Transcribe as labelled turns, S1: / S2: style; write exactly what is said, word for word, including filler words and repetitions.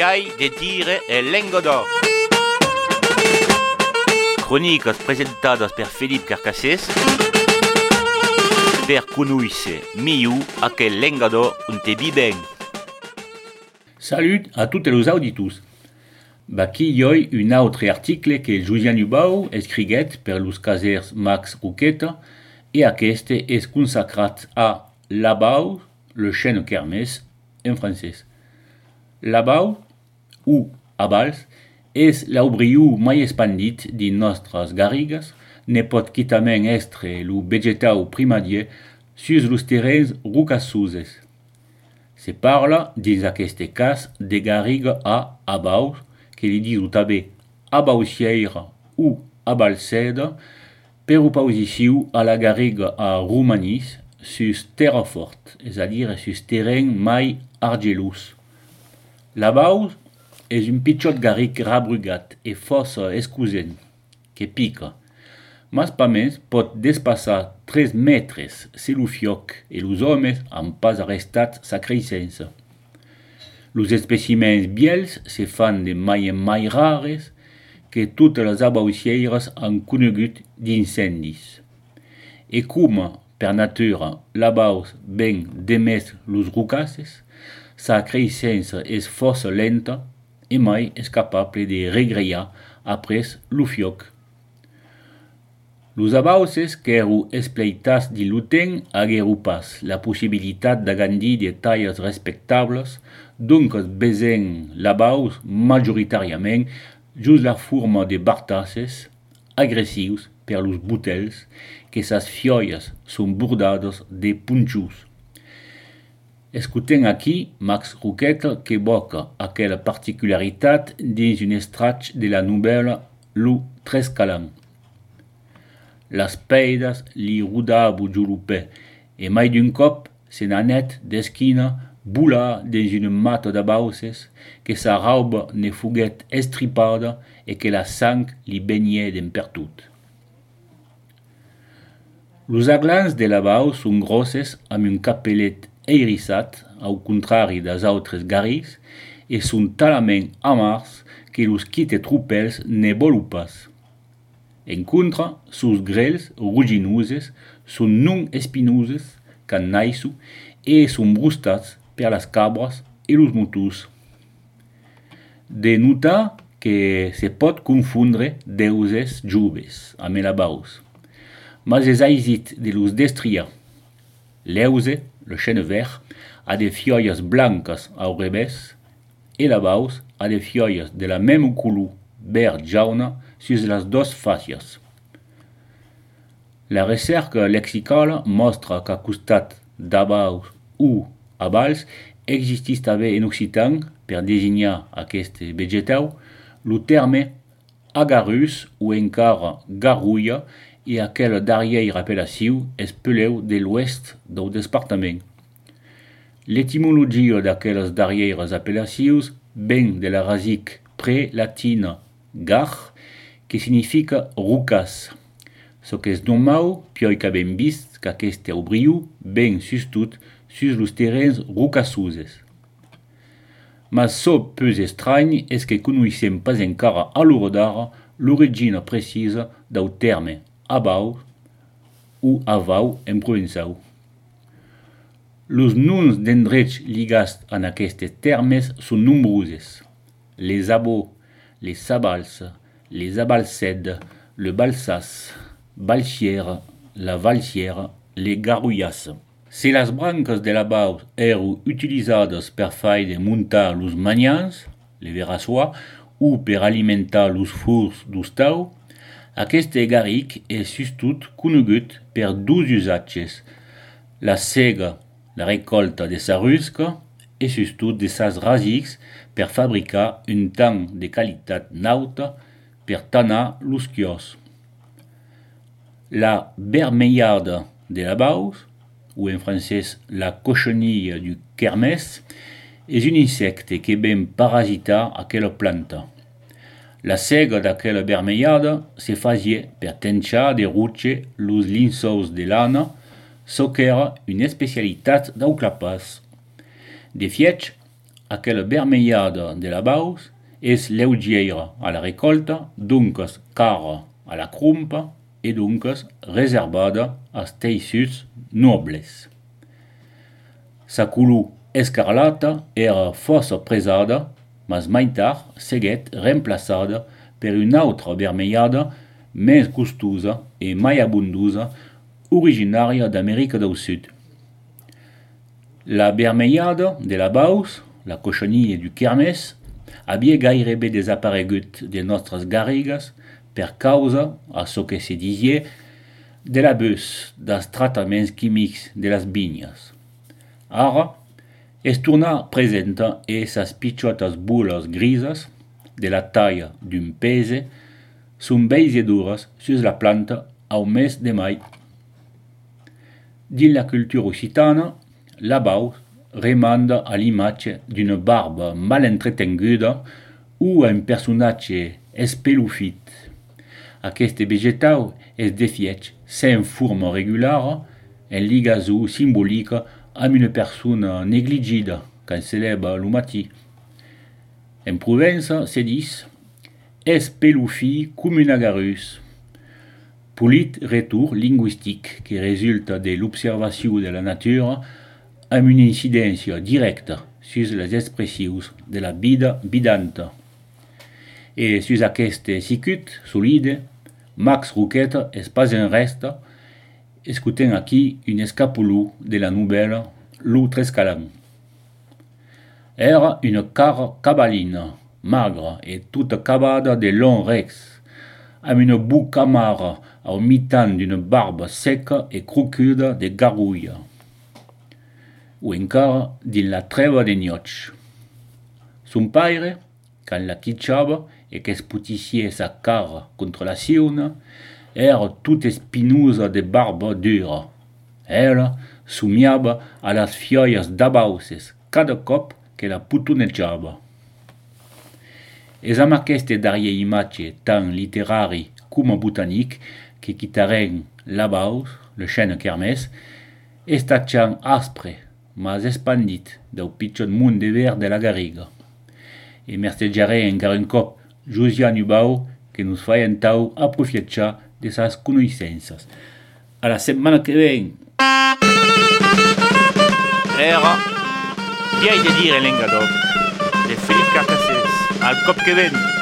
S1: Gai de Tire e Lengodò. Cròniques presentades per Philippe Carcassès per conoscere mieux aquel Lengodò on te viven.
S2: Salut à toutes les auditeurs. Baqui yoi un autre article que Julien Lubau escriguet per los casers Max Rouqueta et aquest es consacrat a Labau, le chêne kermès en francès. Labau, ou abals, és l'aubriu mai expandit de nostres garrigues, ne pot quitament estre lo vegetau primadier sus los terrenys rocassoses. Se parla, dins aquest cas, de garriga a abaus, que li diu també abausièira ou abalsèda, per oposició a la garriga a romanis sus terra fort, és a dir, sus terreny mai argelós. L'abaus és un pitjot garrig rabrugat e força escusent, que pica, mas pas més pot despassar tres metres se lo fioc e los homes han pas arrestat sa creixença. Los espècimens biels se fan de mai en mai rares que totes les abausièires han conegut d'incendis. E com, per natura, l'abaus ben demès los rocasses, sa creixença és força lenta e mai és capable de regrear après lo fioc. Los abauses qu'èru espleitats de lutent aguèru pas la possibilitat d'agandir de talles respectables, donc besen l'abaus majoritàriament just la forma de bartasses agressius per los butels que sas fiolles son bordades de punxos. Escutem aquí Max Rouqueta que evoca aquella particularitat dins un estratx de la novel·la Lo Trescalant. Las peidas li rodavu jolupè e mai d'un cop se n'anet d'esquina bula dins una mata d'abauses que sa rauba ne foguet estripada e que la sang li beniè d'empertot. Los aglans de l'abaus son grosses amb un capellet eirissat, au contrari das autres garrigs, e son talament amars que los quite tropels ne volu pas. En contra, sos grels ruginoses son non espinoses can naisu e son brustats per las cabras e los motos. De notar que se pot confondre deuses joves amb l'abaus, mas es aisit de los destriar. L'euse, le chêne vert, a des feuilles blanques au revés et l'abaus a des feuilles de la même couleur vert jaune sur les deux faces. La recerca lexicale mostra qu'à costat d'abaus ou abals existís també en occitan, per designar aquest vegetau, lo terme agarrus ou encara garrulla e aquel darrière apel·lació es peleu de l'oest del departament. L'etimologia d'aquelles darrieres apel·lacions ven de la rasic pre-latina gar, que significa rocas. So que es normal, pioi qu'avem vist qu'aqueste aubriu ben sustut sus los terrenys rocassoses. Mas so peu estrany és que conoissem pas encara a l'hora d'ara l'origina precisa del terme abau ou avau en provençau. Los noms d'endrets ligats en aquestes termes són nombroses. Les abaux, les sabals, les abalsèdes, le balsas, balsière, la valsière, les garrullas. Si las branques de l'abaus eru utilisades per fai de muntar los manians, le verassois, ou per alimentar los furs d'ostau, aquest garric és sustut conegut per dos usatges, la sega, la recolta de sa rusca, e sustut de sas rasics per fabricar un tang de qualitat nauta per tanar los quios. La vermeillarde de l'abaus, ou en francès la cochenille du kermès, és un insecte que ben parasitar aquella planta. La sega d'aquella vermeillarde se fazie per tenchar de ruche los linçous de lana, so qu'era una especialitat d'autlapas. De fietx, aquella vermellada de la baus és lleugera a la recolta, dunques cara a la crumpa e dunques reservada als teixuts nobles. Sa color escarlata era força presada, mas mai tard seguet reemplaçada per una altra vermellada més gustosa e mai abundosa, originària d'Amèrica del Sud. La vermellada de la baus, la cochonilla du kermès, havia gairebé desaparegut de nostres garrigues per causa, a çò que se disie, de l'abús dels tractaments químics de les vinyes. Ara, es torna presenta e sas pitjotes bules grises, de la talla d'un pese, són veigedures sus la planta au mes de mai. Dins la cultura occitana, la baus remanda a l'imatge d'una barba mal entretenguda o a un personatge espelufit. Aquest vegetal es defièch sen forma regulara, en ligazo simbolica amb una persona negligida quand se leva lo matí. En Provença se dis espelufi com un agarrus. Polit retour linguistique qui résulte de l'observació de la natura amb una incidència directa sus les expressions de la vida vidanta. E sus aquest sicut solide, Max Roqueta és pas en resta, escutem aquí un escapuló de la novel·la Lo Trescalant. Era una cara cabalina, magra e tota acabada de longs recs, amb una boca amara au mitan d'una barba seca e crocuda de garrulla. O encara din la treva de nioch. Son pare, quand la quitxava e qu'espoticie sa cara contra la siuna, era tot espinosa de barba dura. Ella somiava a las fioies d'abauces cada cop que la putonejava. És amb aquesta darrière imatge tant literari com botanic que quitarem la baus, le chêne kermès, estatjant aspre, mas expandit del pitjor món de ver de la Garriga. E mercejarem encara un cop Josian Ubau, que nos fa entau aprofitar de sas coneixences. A la setmana que ven!
S1: Era Vieille de dire en Lengador, de Philippe Carcassès, al cop que ven.